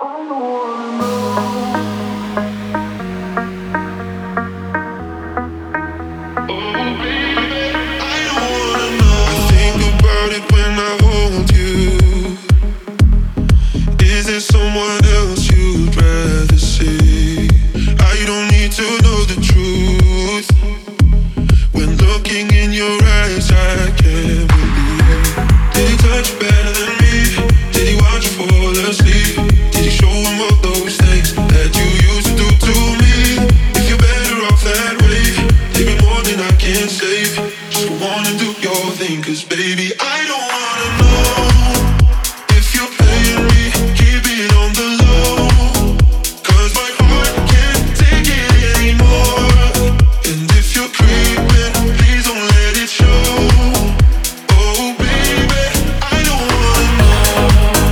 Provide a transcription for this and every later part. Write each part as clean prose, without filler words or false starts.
Someone else you'd rather see. I don't need to know the truth. When looking in your eyes, I can't believe. Did he touch you better than me? Did he watch you fall asleep? Did he show him all those things that you used to do to me? If you're better off that way, give me more than I can save. Just go on and do your thing, 'cause baby, I don't wanna know if you're playing me. Keep it on the low, 'cause my heart can't take it anymore. And if you're creeping, please don't let it show. Oh baby, I don't wanna know.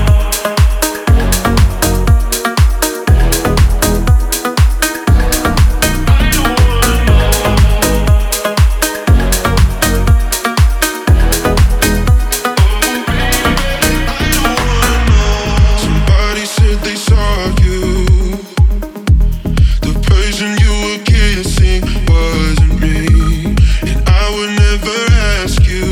I don't wanna know. Somebody said they saw you. The person you were kissing wasn't me. And I would never ask you.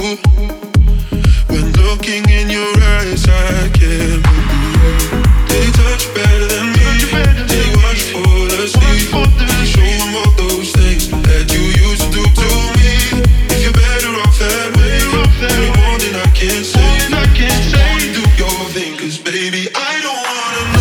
When looking in your eyes, I can't believe. Did he touch you better than me? Did he watch you fall asleep? Did he show him all those things that you used to do to me? If you're better off that way, give me more than I can say. Just wanna do your thing, 'cause baby, I don't wanna know.